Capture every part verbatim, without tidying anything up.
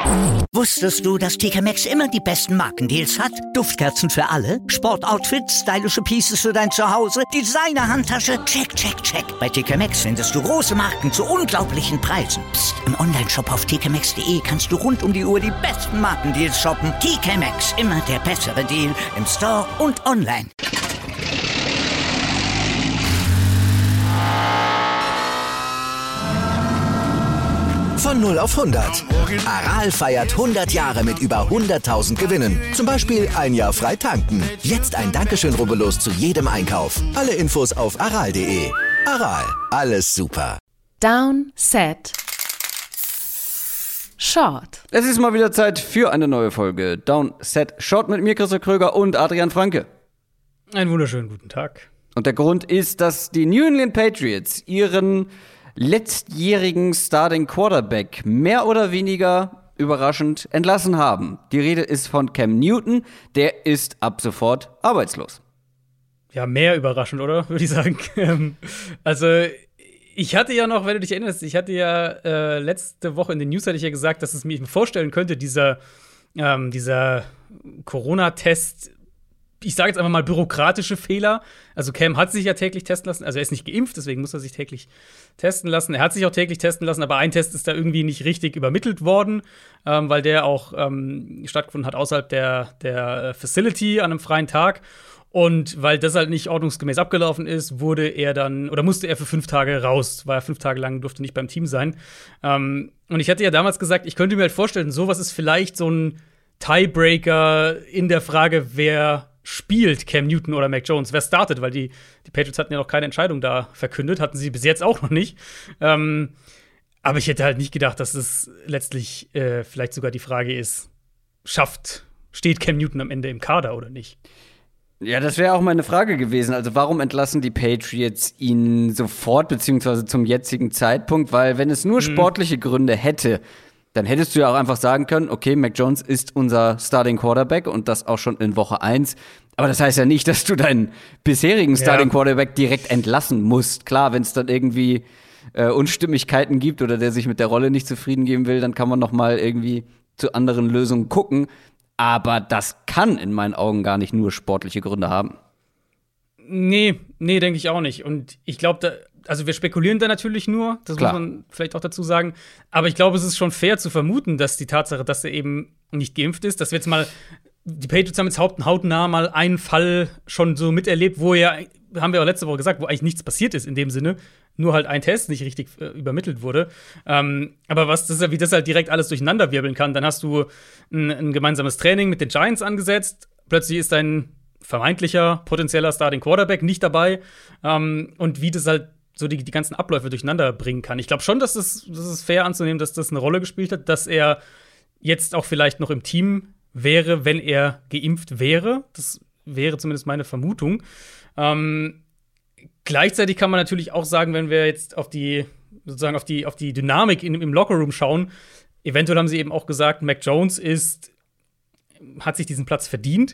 Wusstest du, dass T K Maxx immer die besten Markendeals hat? Duftkerzen für alle, Sportoutfits, stylische Pieces für dein Zuhause, Designer-Handtasche, check, check, check. Bei T K Maxx findest du große Marken zu unglaublichen Preisen. Psst. Im Onlineshop auf t k maxx punkt d e kannst du rund um die Uhr die besten Markendeals shoppen. T K Maxx, immer der bessere Deal im Store und online. Von null auf hundert. Aral feiert hundert Jahre mit über hunderttausend Gewinnen. Zum Beispiel ein Jahr frei tanken. Jetzt ein Dankeschön, rubbellos zu jedem Einkauf. Alle Infos auf aral punkt de. Aral, alles super. Down, Set, Short. Es ist mal wieder Zeit für eine neue Folge Down, Set, Short mit mir, Christoph Kröger und Adrian Franke. Einen wunderschönen guten Tag. Und der Grund ist, dass die New England Patriots ihren letztjährigen Starting Quarterback mehr oder weniger überraschend entlassen haben. Die Rede ist von Cam Newton, der ist ab sofort arbeitslos. Ja, mehr überraschend, oder? Würde ich sagen. Also, ich hatte ja noch, wenn du dich erinnerst, ich hatte ja äh, letzte Woche in den News hatte ich ja gesagt, dass es mir vorstellen könnte, dieser, ähm, dieser Corona-Test, ich sage jetzt einfach mal bürokratische Fehler. Also Cam hat sich ja täglich testen lassen. Also er ist nicht geimpft, deswegen muss er sich täglich testen lassen. Er hat sich auch täglich testen lassen, aber ein Test ist da irgendwie nicht richtig übermittelt worden, ähm, weil der auch ähm, stattgefunden hat außerhalb der, der Facility an einem freien Tag. Und weil das halt nicht ordnungsgemäß abgelaufen ist, wurde er dann, oder musste er für fünf Tage raus. War er fünf Tage lang, durfte nicht beim Team sein. Ähm, und ich hatte ja damals gesagt, ich könnte mir halt vorstellen, sowas ist vielleicht so ein Tiebreaker in der Frage, wer spielt Cam Newton oder Mac Jones, wer startet, weil die, die Patriots hatten ja noch keine Entscheidung da verkündet, hatten sie bis jetzt auch noch nicht. Ähm, aber ich hätte halt nicht gedacht, dass es letztlich äh, vielleicht sogar die Frage ist, schafft, steht Cam Newton am Ende im Kader oder nicht? Ja, das wäre auch meine Frage gewesen. Also warum entlassen die Patriots ihn sofort, beziehungsweise zum jetzigen Zeitpunkt? Weil wenn es nur sportliche mhm. Gründe hätte, dann hättest du ja auch einfach sagen können, okay, Mac Jones ist unser Starting Quarterback und das auch schon in Woche eins. Aber das heißt ja nicht, dass du deinen bisherigen Starting Quarterback direkt entlassen musst. Klar, wenn es dann irgendwie äh, Unstimmigkeiten gibt oder der sich mit der Rolle nicht zufrieden geben will, dann kann man noch mal irgendwie zu anderen Lösungen gucken. Aber das kann in meinen Augen gar nicht nur sportliche Gründe haben. Nee, nee, denke ich auch nicht. Und ich glaube, da also wir spekulieren da natürlich nur, das Klar. muss man vielleicht auch dazu sagen. Aber ich glaube, es ist schon fair zu vermuten, dass die Tatsache, dass er eben nicht geimpft ist, dass wir jetzt mal, die Patriots haben jetzt hautnah mal einen Fall schon so miterlebt, wo ja, haben wir auch letzte Woche gesagt, wo eigentlich nichts passiert ist in dem Sinne, nur halt ein Test nicht richtig äh, übermittelt wurde. Ähm, aber was das, wie das halt direkt alles durcheinander wirbeln kann, dann hast du ein, ein gemeinsames Training mit den Giants angesetzt, plötzlich ist dein vermeintlicher potenzieller Starting Quarterback nicht dabei, ähm, und wie das halt so die, die ganzen Abläufe durcheinander bringen kann. Ich glaube schon, dass es das, das ist fair anzunehmen, dass das eine Rolle gespielt hat, dass er jetzt auch vielleicht noch im Team wäre, wenn er geimpft wäre. Das wäre zumindest meine Vermutung. Ähm, gleichzeitig kann man natürlich auch sagen, wenn wir jetzt auf die sozusagen auf die auf die Dynamik in, im Lockerroom schauen, eventuell haben sie eben auch gesagt, Mac Jones ist hat sich diesen Platz verdient,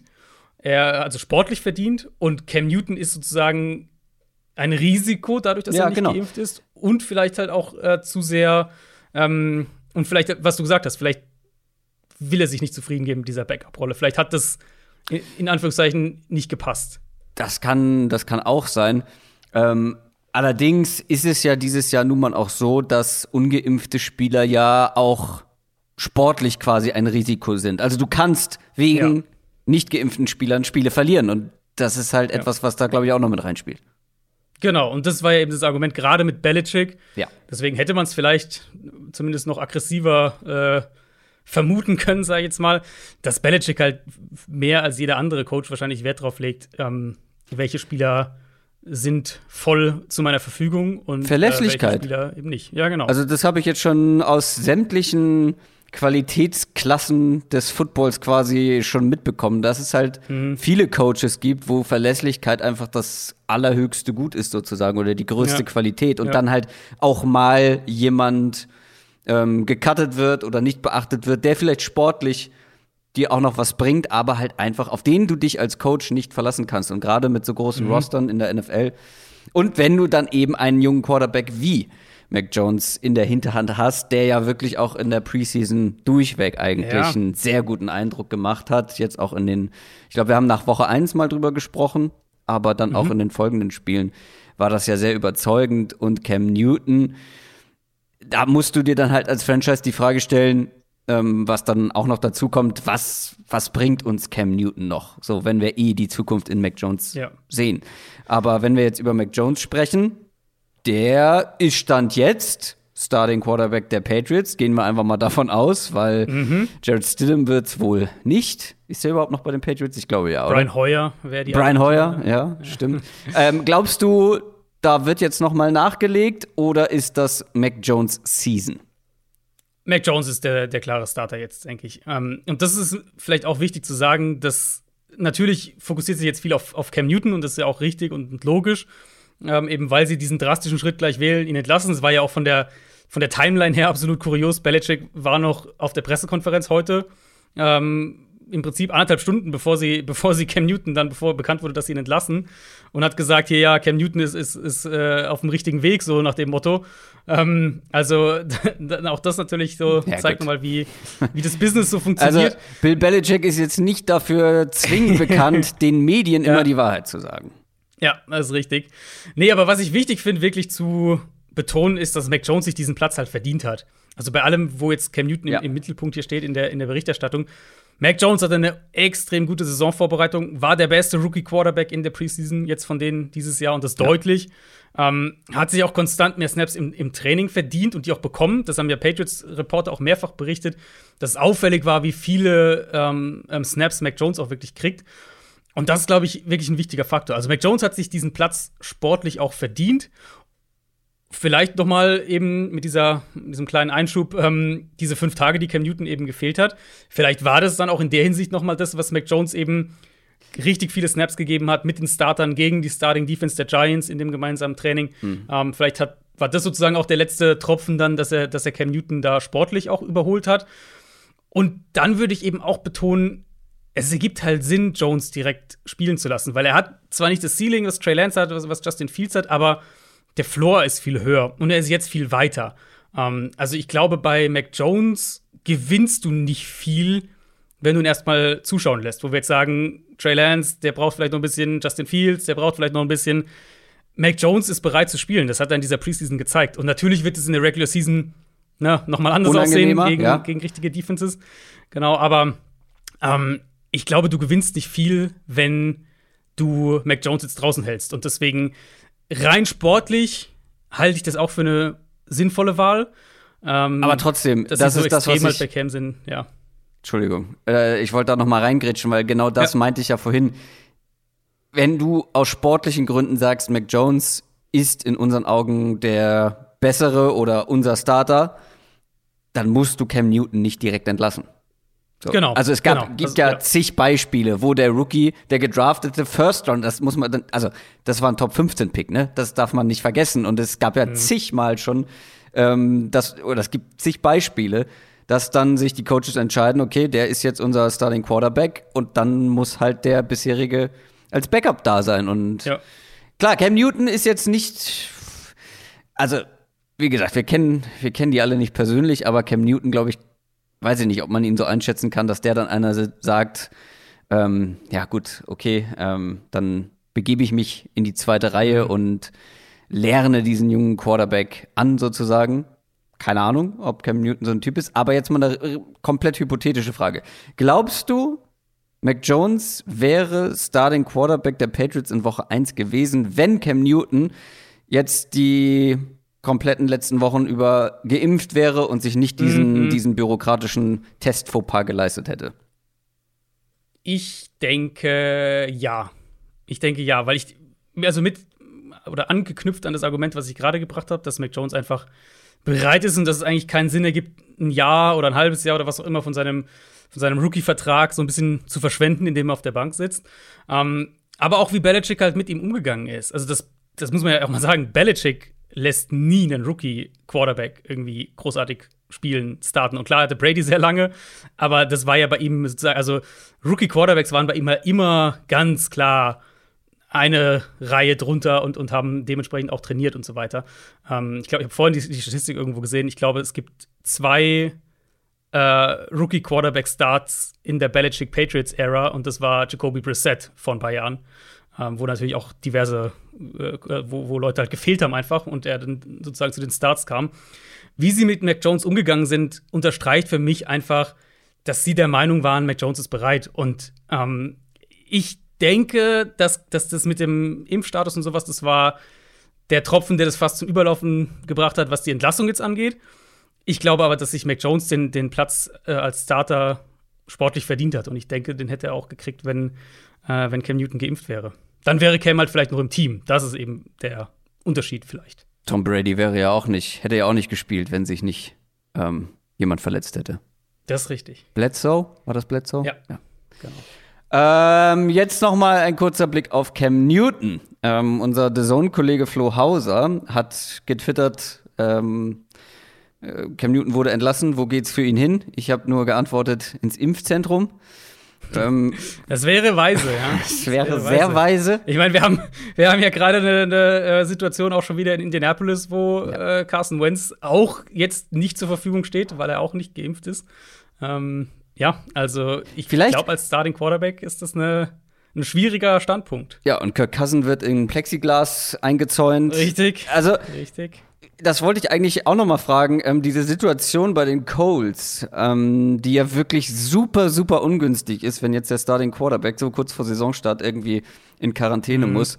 er also sportlich verdient, und Cam Newton ist sozusagen ein Risiko, dadurch, dass ja, er nicht genau. geimpft ist, und vielleicht halt auch äh, zu sehr ähm, und vielleicht, was du gesagt hast, vielleicht will er sich nicht zufrieden geben mit dieser Backup-Rolle. Vielleicht hat das in Anführungszeichen nicht gepasst. Das kann, das kann auch sein. Ähm, allerdings ist es ja dieses Jahr nun mal auch so, dass ungeimpfte Spieler ja auch sportlich quasi ein Risiko sind. Also du kannst wegen ja. nicht geimpften Spielern Spiele verlieren, und das ist halt ja. etwas, was da, glaube ich, auch noch mit reinspielt. Genau, und das war ja eben das Argument, gerade mit Belichick. Ja. Deswegen hätte man es vielleicht zumindest noch aggressiver äh, vermuten können, sag ich jetzt mal, dass Belichick halt mehr als jeder andere Coach wahrscheinlich Wert drauf legt, ähm, welche Spieler sind voll zu meiner Verfügung und Verlässlichkeit. Äh, welche Spieler eben nicht. Ja, genau. Also das habe ich jetzt schon aus sämtlichen Qualitätsklassen des Footballs quasi schon mitbekommen, dass es halt mhm. viele Coaches gibt, wo Verlässlichkeit einfach das allerhöchste Gut ist sozusagen oder die größte ja. Qualität, und ja. dann halt auch mal jemand ähm, gecuttet wird oder nicht beachtet wird, der vielleicht sportlich dir auch noch was bringt, aber halt einfach, auf den du dich als Coach nicht verlassen kannst, und gerade mit so großen mhm. Rostern in der N F L. Und wenn du dann eben einen jungen Quarterback wie Mac Jones in der Hinterhand hast, der ja wirklich auch in der Preseason durchweg eigentlich ja. einen sehr guten Eindruck gemacht hat. Jetzt auch in den, ich glaube, wir haben nach Woche eins mal drüber gesprochen, aber dann mhm. auch in den folgenden Spielen war das ja sehr überzeugend. Und Cam Newton, da musst du dir dann halt als Franchise die Frage stellen, ähm, was dann auch noch dazu kommt, was, was bringt uns Cam Newton noch? So, wenn wir eh die Zukunft in Mac Jones ja. sehen. Aber wenn wir jetzt über Mac Jones sprechen, der ist Stand jetzt Starting Quarterback der Patriots. Gehen wir einfach mal davon aus, weil mhm. Jared Stidham wird's wohl nicht. Ist er überhaupt noch bei den Patriots? Ich glaube ja, oder? Brian Hoyer wäre die Brian Hoyer, ja, ja, stimmt. ähm, glaubst du, da wird jetzt noch mal nachgelegt oder ist das Mac Jones Season? Mac Jones ist der, der klare Starter jetzt, denke ich. Ähm, und das ist vielleicht auch wichtig zu sagen, dass natürlich fokussiert sich jetzt viel auf, auf Cam Newton und das ist ja auch richtig und, und logisch, ähm, eben weil sie diesen drastischen Schritt gleich wählen, ihn entlassen. Es war ja auch von der, von der Timeline her absolut kurios. Belichick war noch auf der Pressekonferenz heute, ähm, im Prinzip anderthalb Stunden, bevor sie, bevor sie Cam Newton dann, bevor bekannt wurde, dass sie ihn entlassen, und hat gesagt, hier, ja, Cam Newton ist, ist, ist äh, auf dem richtigen Weg, so nach dem Motto. Ähm, also auch das natürlich so ja, zeigt nochmal, wie, wie das Business so funktioniert. Also Bill Belichick ist jetzt nicht dafür zwingend bekannt, den Medien ja. immer die Wahrheit zu sagen. Ja, das ist richtig. Nee, aber was ich wichtig finde, wirklich zu betonen, ist, dass Mac Jones sich diesen Platz halt verdient hat. Also bei allem, wo jetzt Cam Newton ja. im, im Mittelpunkt hier steht in der, in der Berichterstattung, Mac Jones hatte eine extrem gute Saisonvorbereitung, war der beste Rookie-Quarterback in der Preseason jetzt von denen dieses Jahr und das ja. deutlich. Ähm, hat sich auch konstant mehr Snaps im, im Training verdient und die auch bekommen. Das haben ja Patriots-Reporter auch mehrfach berichtet, dass es auffällig war, wie viele ähm, ähm, Snaps Mac Jones auch wirklich kriegt. Und das ist, glaube ich, wirklich ein wichtiger Faktor. Also Mac Jones hat sich diesen Platz sportlich auch verdient. Vielleicht noch mal eben mit dieser, diesem kleinen Einschub, ähm, diese fünf Tage, die Cam Newton eben gefehlt hat. Vielleicht war das dann auch in der Hinsicht noch mal das, was Mac Jones eben richtig viele Snaps gegeben hat mit den Startern gegen die Starting Defense der Giants in dem gemeinsamen Training. Mhm. Ähm, vielleicht hat, war das sozusagen auch der letzte Tropfen dann, dass er, dass er Cam Newton da sportlich auch überholt hat. Und dann würde ich eben auch betonen, es ergibt halt Sinn, Jones direkt spielen zu lassen, weil er hat zwar nicht das Ceiling, was Trey Lance hat, was Justin Fields hat, aber der Floor ist viel höher und er ist jetzt viel weiter. Ähm, also ich glaube, bei Mac Jones gewinnst du nicht viel, wenn du ihn erstmal zuschauen lässt. Wo wir jetzt sagen, Trey Lance, der braucht vielleicht noch ein bisschen, Justin Fields, der braucht vielleicht noch ein bisschen. Mac Jones ist bereit zu spielen. Das hat er in dieser Preseason gezeigt. Und natürlich wird es in der Regular Season ne, noch mal anders aussehen gegen, ja. gegen richtige Defenses. Genau, aber ähm, ich glaube, du gewinnst nicht viel, wenn du Mac Jones jetzt draußen hältst. Und deswegen rein sportlich halte ich das auch für eine sinnvolle Wahl. Ähm, Aber trotzdem, das, das so ist das, was ich halt bei Cam sind, ja. Entschuldigung, äh, ich wollte da noch mal reingrätschen, weil genau das ja. meinte ich ja vorhin. Wenn du aus sportlichen Gründen sagst, Mac Jones ist in unseren Augen der bessere oder unser Starter, dann musst du Cam Newton nicht direkt entlassen. So. Genau. Also es gab, genau. gibt das, ja, ja zig Beispiele, wo der Rookie, der gedraftete First Round, das muss man dann, also das war ein Top fünfzehn Pick, ne? Das darf man nicht vergessen. Und es gab ja mhm. zigmal schon, ähm, das, oder es gibt zig Beispiele, dass dann sich die Coaches entscheiden, okay, der ist jetzt unser Starting Quarterback und dann muss halt der bisherige als Backup da sein. Und ja. klar, Cam Newton ist jetzt nicht, also wie gesagt, wir kennen, wir kennen die alle nicht persönlich, aber Cam Newton, glaube ich, weiß ich nicht, ob man ihn so einschätzen kann, dass der dann einer sagt, ähm, ja gut, okay, ähm, dann begebe ich mich in die zweite Reihe und lerne diesen jungen Quarterback an, sozusagen. Keine Ahnung, ob Cam Newton so ein Typ ist, aber jetzt mal eine komplett hypothetische Frage. Glaubst du, Mac Jones wäre Starting Quarterback der Patriots in Woche eins gewesen, wenn Cam Newton jetzt die kompletten letzten Wochen über geimpft wäre und sich nicht diesen, mhm. diesen bürokratischen Test-Fauxpas geleistet hätte? Ich denke, ja. Ich denke, ja, weil ich, also mit, oder angeknüpft an das Argument, was ich gerade gebracht habe, dass Mac Jones einfach bereit ist und dass es eigentlich keinen Sinn ergibt, ein Jahr oder ein halbes Jahr oder was auch immer von seinem, von seinem Rookie-Vertrag so ein bisschen zu verschwenden, indem er auf der Bank sitzt. Ähm, aber auch wie Belichick halt mit ihm umgegangen ist. Also das, das muss man ja auch mal sagen, Belichick lässt nie einen Rookie-Quarterback irgendwie großartig spielen, starten. Und klar hatte Brady sehr lange, aber das war ja bei ihm sozusagen, also Rookie-Quarterbacks waren bei ihm halt immer ganz klar eine Reihe drunter und, und haben dementsprechend auch trainiert und so weiter. Ähm, ich glaube, ich habe vorhin die, die Statistik irgendwo gesehen. Ich glaube, es gibt zwei äh, Rookie-Quarterback-Starts in der Belichick-Patriots-Ära und das war Jacoby Brissett vor ein paar Jahren, ähm, wo natürlich auch diverse, äh, wo, wo Leute halt gefehlt haben einfach und er dann sozusagen zu den Starts kam. Wie sie mit Mac Jones umgegangen sind, unterstreicht für mich einfach, dass sie der Meinung waren, Mac Jones ist bereit. Und ähm, ich denke, dass, dass das mit dem Impfstatus und sowas, das war der Tropfen, der das fast zum Überlaufen gebracht hat, was die Entlassung jetzt angeht. Ich glaube aber, dass sich Mac Jones den, den Platz äh, als Starter sportlich verdient hat. Und ich denke, den hätte er auch gekriegt, wenn, äh, wenn Cam Newton geimpft wäre. Dann wäre Cam halt vielleicht noch im Team. Das ist eben der Unterschied vielleicht. Tom Brady wäre ja auch nicht, hätte ja auch nicht gespielt, wenn sich nicht ähm, jemand verletzt hätte. Das ist richtig. Bledsoe? War das Bledsoe? Ja, ja. Genau. Ähm, jetzt noch mal ein kurzer Blick auf Cam Newton. Ähm, unser D A Z N-Kollege Flo Hauser hat getwittert, ähm, äh, Cam Newton wurde entlassen, wo geht's für ihn hin? Ich habe nur geantwortet, ins Impfzentrum. Ähm, das wäre weise, ja. Das wäre, das wäre sehr weise. weise. Ich meine, wir haben, wir haben ja gerade eine, eine Situation auch schon wieder in Indianapolis, wo ja. äh, Carson Wentz auch jetzt nicht zur Verfügung steht, weil er auch nicht geimpft ist. Ähm, ja, also ich glaube, als Starting Quarterback ist das eine, ein schwieriger Standpunkt. Ja, und Kirk Cousins wird in Plexiglas eingezäunt. Richtig. Also, Richtig. Das wollte ich eigentlich auch noch mal fragen. Ähm, diese Situation bei den Colts, ähm, die ja wirklich super, super ungünstig ist, wenn jetzt der Starting Quarterback so kurz vor Saisonstart irgendwie in Quarantäne mhm. muss,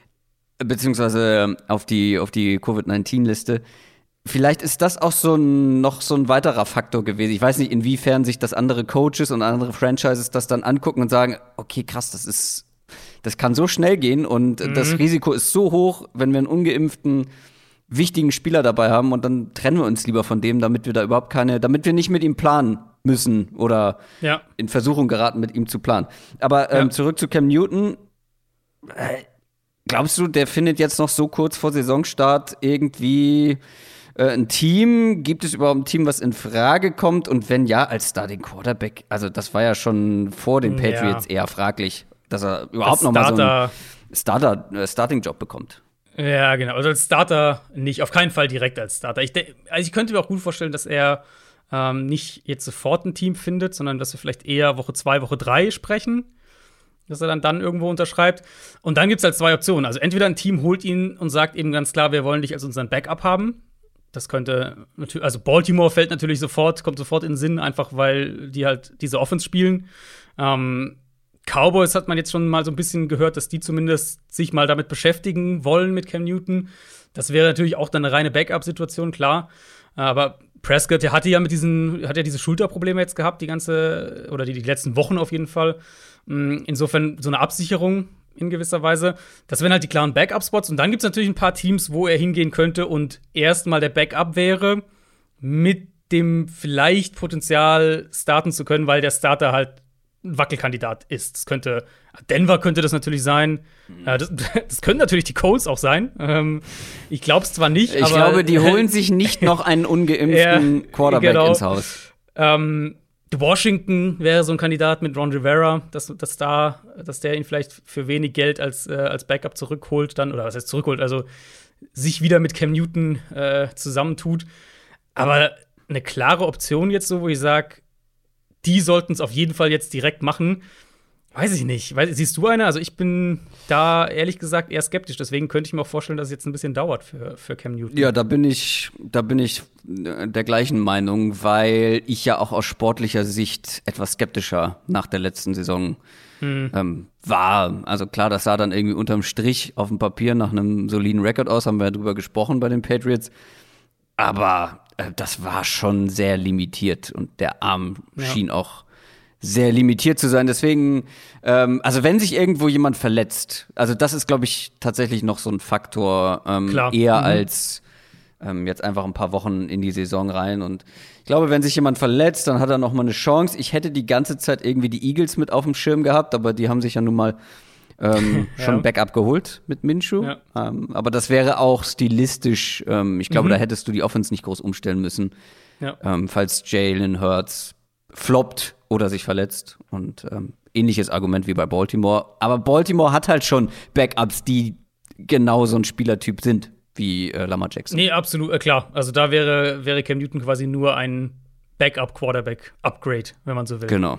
beziehungsweise auf die, auf die Covid neunzehn Liste. Vielleicht ist das auch so ein, noch so ein weiterer Faktor gewesen. Ich weiß nicht, inwiefern sich das andere Coaches und andere Franchises das dann angucken und sagen, okay, krass, das ist, das kann so schnell gehen und mhm. das Risiko ist so hoch, wenn wir einen ungeimpften wichtigen Spieler dabei haben und dann trennen wir uns lieber von dem, damit wir da überhaupt keine, damit wir nicht mit ihm planen müssen oder ja. in Versuchung geraten, mit ihm zu planen. Aber ähm, ja. zurück zu Cam Newton. Äh, glaubst du, der findet jetzt noch so kurz vor Saisonstart irgendwie äh, ein Team? Gibt es überhaupt ein Team, was in Frage kommt? Und wenn ja, als Starting Quarterback, also das war ja schon vor den Patriots ja. eher fraglich, dass er überhaupt noch mal so einen Starter, äh, Starting-Job bekommt. Ja, genau. Also als Starter nicht, auf keinen Fall direkt als Starter. Ich, de- also ich könnte mir auch gut vorstellen, dass er ähm, nicht jetzt sofort ein Team findet, sondern dass wir vielleicht eher Woche zwei, Woche drei sprechen, dass er dann dann irgendwo unterschreibt. Und dann gibt es halt zwei Optionen. Also entweder ein Team holt ihn und sagt eben ganz klar, wir wollen dich als unseren Backup haben. Das könnte natürlich, also Baltimore fällt natürlich sofort, kommt sofort in den Sinn, einfach weil die halt diese Offense spielen. Ähm, Cowboys hat man jetzt schon mal so ein bisschen gehört, dass die zumindest sich mal damit beschäftigen wollen mit Cam Newton. Das wäre natürlich auch dann eine reine Backup-Situation, klar. Aber Prescott, der hatte ja mit diesen, hat ja diese Schulterprobleme jetzt gehabt, die ganze, oder die, die letzten Wochen auf jeden Fall. Insofern so eine Absicherung in gewisser Weise. Das wären halt die klaren Backup-Spots. Und dann gibt es natürlich ein paar Teams, wo er hingehen könnte und erstmal der Backup wäre, mit dem vielleicht Potenzial starten zu können, weil der Starter halt ein Wackelkandidat ist. Das könnte, Denver könnte das natürlich sein. Mhm. Das, das können natürlich die Colts auch sein. Ähm, ich glaube es zwar nicht, ich aber. Ich glaube, die holen sich nicht noch einen ungeimpften ja, Quarterback genau. ins Haus. Ähm, Washington wäre so ein Kandidat mit Ron Rivera, dass, dass, da, dass der ihn vielleicht für wenig Geld als, äh, als Backup zurückholt, dann, oder was heißt zurückholt, also sich wieder mit Cam Newton äh, zusammentut. Aber eine klare Option jetzt so, wo ich sage, die sollten es auf jeden Fall jetzt direkt machen. Weiß ich nicht. Weiß, siehst du eine? Also ich bin da ehrlich gesagt eher skeptisch. Deswegen könnte ich mir auch vorstellen, dass es jetzt ein bisschen dauert für, für Cam Newton. Ja, da bin ich, da bin ich der gleichen Meinung, weil ich ja auch aus sportlicher Sicht etwas skeptischer nach der letzten Saison hm. ähm, war. Also klar, das sah dann irgendwie unterm Strich auf dem Papier nach einem soliden Rekord aus, haben wir ja drüber gesprochen bei den Patriots. Aber äh, das war schon sehr limitiert und der Arm ja. schien auch sehr limitiert zu sein. Deswegen, ähm, also wenn sich irgendwo jemand verletzt, also das ist, glaube ich, tatsächlich noch so ein Faktor, ähm, eher mhm. als ähm, jetzt einfach ein paar Wochen in die Saison rein. Und ich glaube, wenn sich jemand verletzt, dann hat er noch mal eine Chance. Ich hätte die ganze Zeit irgendwie die Eagles mit auf dem Schirm gehabt, aber die haben sich ja nun mal ähm, ja. schon Backup geholt mit Minshew. Ja. Ähm, aber das wäre auch stilistisch, ähm, ich glaube, mhm. da hättest du die Offense nicht groß umstellen müssen. Ja. Ähm, falls Jalen Hurts floppt oder sich verletzt. Und ähm, ähnliches Argument wie bei Baltimore. Aber Baltimore hat halt schon Backups, die genau so ein Spielertyp sind wie äh, Lamar Jackson. Nee, absolut, äh, klar. Also da wäre, wäre Cam Newton quasi nur ein Backup-Quarterback-Upgrade, wenn man so will. Genau.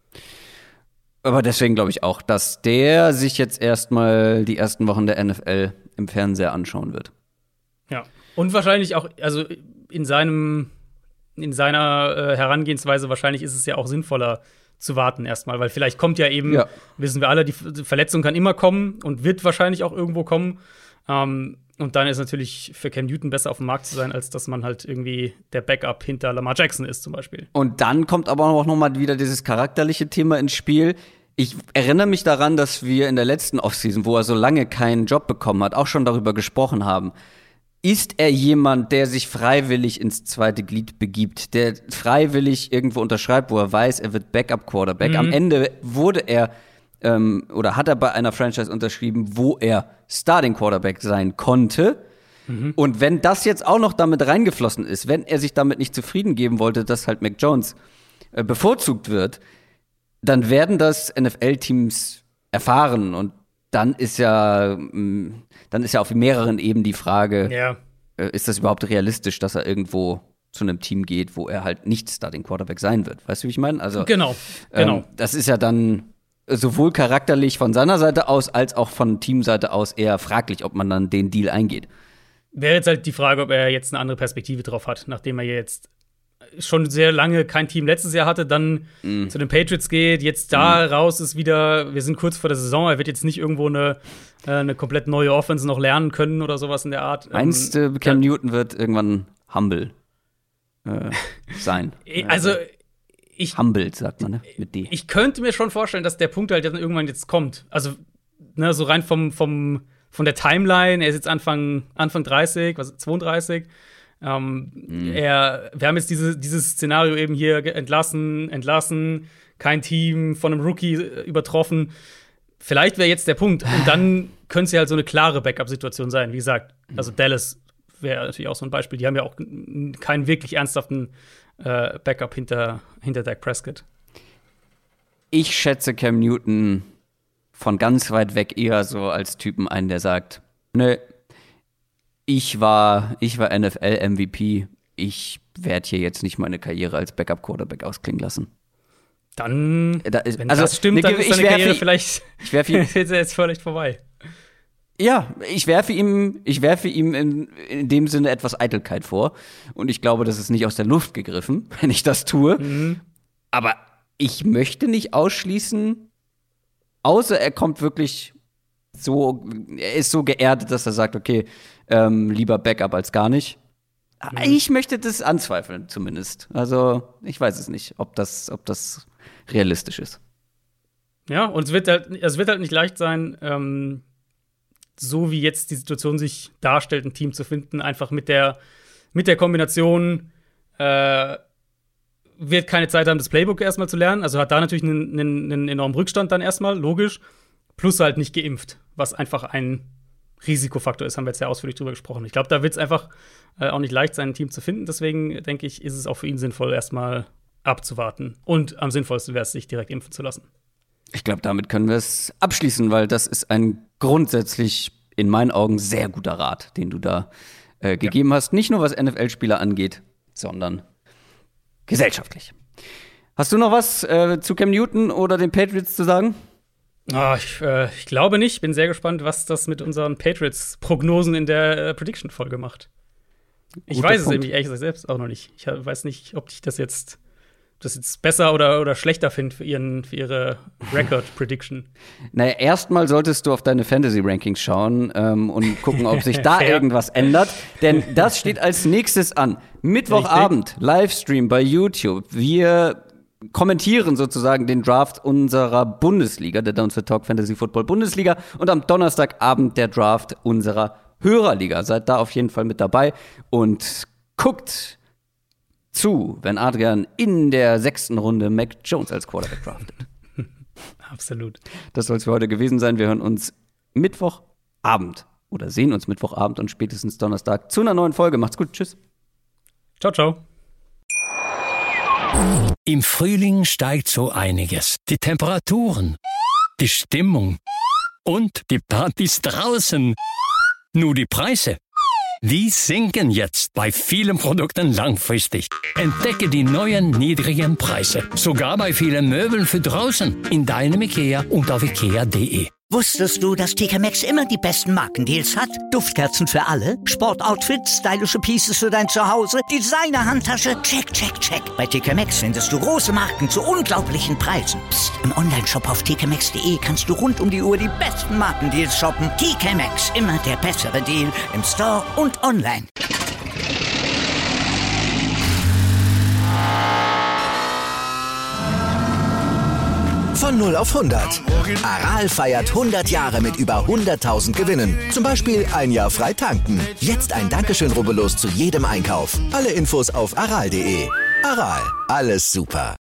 Aber deswegen glaube ich auch, dass der sich jetzt erstmal die ersten Wochen der N F L im Fernseher anschauen wird. Ja. Und wahrscheinlich auch, also in seinem, in seiner äh, Herangehensweise, wahrscheinlich ist es ja auch sinnvoller zu warten erstmal, weil vielleicht kommt ja eben, ja. wissen wir alle, die Verletzung kann immer kommen und wird wahrscheinlich auch irgendwo kommen. Ähm, und dann ist natürlich für Cam Newton besser auf dem Markt zu sein, als dass man halt irgendwie der Backup hinter Lamar Jackson ist zum Beispiel. Und dann kommt aber auch noch mal wieder dieses charakterliche Thema ins Spiel. Ich erinnere mich daran, dass wir in der letzten Offseason, wo er so lange keinen Job bekommen hat, auch schon darüber gesprochen haben. Ist er jemand, der sich freiwillig ins zweite Glied begibt, der freiwillig irgendwo unterschreibt, wo er weiß, er wird Backup-Quarterback? Mhm. Am Ende wurde er ähm, oder hat er bei einer Franchise unterschrieben, wo er Starting-Quarterback sein konnte. Mhm. Und wenn das jetzt auch noch damit reingeflossen ist, wenn er sich damit nicht zufrieden geben wollte, dass halt Mac Jones äh, bevorzugt wird, dann werden das N F L-Teams erfahren. Und dann ist ja mh, dann ist ja auf mehreren Ebenen die Frage, ja. äh, ist das überhaupt realistisch, dass er irgendwo zu einem Team geht, wo er halt nicht Starting Quarterback sein wird? Weißt du, wie ich meine? Also, genau, genau. Ähm, das ist ja dann sowohl charakterlich von seiner Seite aus, als auch von Teamseite aus eher fraglich, ob man dann den Deal eingeht. Wäre jetzt halt die Frage, ob er jetzt eine andere Perspektive drauf hat, nachdem er jetzt schon sehr lange kein Team letztes Jahr hatte, dann mm. zu den Patriots geht, jetzt da mm. raus ist wieder, wir sind kurz vor der Saison, er wird jetzt nicht irgendwo eine, äh, eine komplett neue Offense noch lernen können oder sowas in der Art. Meinst du, ähm, Cam ja. Newton wird irgendwann humble äh, sein? Also ich Humbled, sagt man, ne? Mit D. Ich könnte mir schon vorstellen, dass der Punkt halt dann irgendwann jetzt kommt. Also, ne, so rein vom, vom, von der Timeline, er ist jetzt Anfang, Anfang dreißig, was zweiunddreißig. Ähm, mm. er, wir haben jetzt diese, dieses Szenario eben hier entlassen, entlassen, kein Team von einem Rookie übertroffen. Vielleicht wäre jetzt der Punkt. Und dann könnte es ja halt so eine klare Backup-Situation sein. Wie gesagt, also Dallas wäre natürlich auch so ein Beispiel. Die haben ja auch keinen wirklich ernsthaften äh, Backup hinter, hinter Dak Prescott. Ich schätze Cam Newton von ganz weit weg eher so als Typen ein, der sagt, nö, ich war, ich war N F L-M V P, ich werde hier jetzt nicht meine Karriere als Backup-Quarterback ausklingen lassen. Dann, da ist, wenn also, das stimmt, ne, dann ist seine werfe, Karriere vielleicht ich werfe ihm, jetzt vielleicht vorbei. Ja, ich werfe ihm, ich werfe ihm in, in dem Sinne etwas Eitelkeit vor. Und ich glaube, das ist nicht aus der Luft gegriffen, wenn ich das tue. Mhm. Aber ich möchte nicht ausschließen, außer er kommt wirklich so, er ist so geerdet, dass er sagt, okay, ähm, lieber Backup als gar nicht. Mhm. Ich möchte das anzweifeln, zumindest. Also, ich weiß es nicht, ob das, ob das realistisch ist. Ja, und es wird halt, es wird halt nicht leicht sein, ähm so wie jetzt die Situation sich darstellt, ein Team zu finden, einfach mit der, mit der Kombination äh, wird keine Zeit haben, das Playbook erstmal zu lernen. Also hat da natürlich einen, einen, einen enormen Rückstand dann erstmal, logisch. Plus halt nicht geimpft, was einfach ein Risikofaktor ist, haben wir jetzt ja ausführlich drüber gesprochen. Ich glaube, da wird es einfach äh, auch nicht leicht sein, ein Team zu finden. Deswegen, denke ich, ist es auch für ihn sinnvoll, erstmal abzuwarten. Und am sinnvollsten wäre es, sich direkt impfen zu lassen. Ich glaube, damit können wir es abschließen, weil das ist ein grundsätzlich in meinen Augen sehr guter Rat, den du da äh, gegeben ja. hast. Nicht nur was N F L-Spieler angeht, sondern gesellschaftlich. Hast du noch was äh, zu Cam Newton oder den Patriots zu sagen? Oh, ich, äh, ich glaube nicht. Bin sehr gespannt, was das mit unseren Patriots-Prognosen in der äh, Prediction-Folge macht. Ich Guter weiß Punkt. es nämlich ehrlich gesagt selbst auch noch nicht. Ich weiß nicht, ob ich das jetzt das jetzt besser oder, oder schlechter finde für, ihren, für ihre Record-Prediction. Naja, erstmal solltest du auf deine Fantasy-Rankings schauen ähm, und gucken, ob sich da irgendwas ändert. Denn das steht als nächstes an. Mittwochabend, Livestream bei YouTube. Wir kommentieren sozusagen den Draft unserer Bundesliga, der Downs for Talk Fantasy Football Bundesliga. Und am Donnerstagabend der Draft unserer Hörerliga. Seid da auf jeden Fall mit dabei und guckt zu, wenn Adrian in der sechsten Runde Mac Jones als Quarterback draftet. Absolut. Das soll es für heute gewesen sein. Wir hören uns Mittwochabend oder sehen uns Mittwochabend und spätestens Donnerstag zu einer neuen Folge. Macht's gut. Tschüss. Ciao, ciao. Im Frühling steigt so einiges. Die Temperaturen, die Stimmung und die Partys draußen. Nur die Preise, die sinken jetzt bei vielen Produkten langfristig. Entdecke die neuen niedrigen Preise. Sogar bei vielen Möbeln für draußen. In deinem IKEA und auf ikea punkt de. Wusstest du, dass T K Maxx immer die besten Markendeals hat? Duftkerzen für alle, Sportoutfits, stylische Pieces für dein Zuhause, Designer-Handtasche, check, check, check. Bei T K Maxx findest du große Marken zu unglaublichen Preisen. Psst. Im Onlineshop auf t k maxx punkt de kannst du rund um die Uhr die besten Markendeals shoppen. T K Maxx, immer der bessere Deal im Store und online. Von null auf hundert. Aral feiert hundert Jahre mit über hunderttausend Gewinnen. Zum Beispiel ein Jahr frei tanken. Jetzt ein Dankeschön, rubbellos zu jedem Einkauf. Alle Infos auf aral punkt de. Aral, alles super.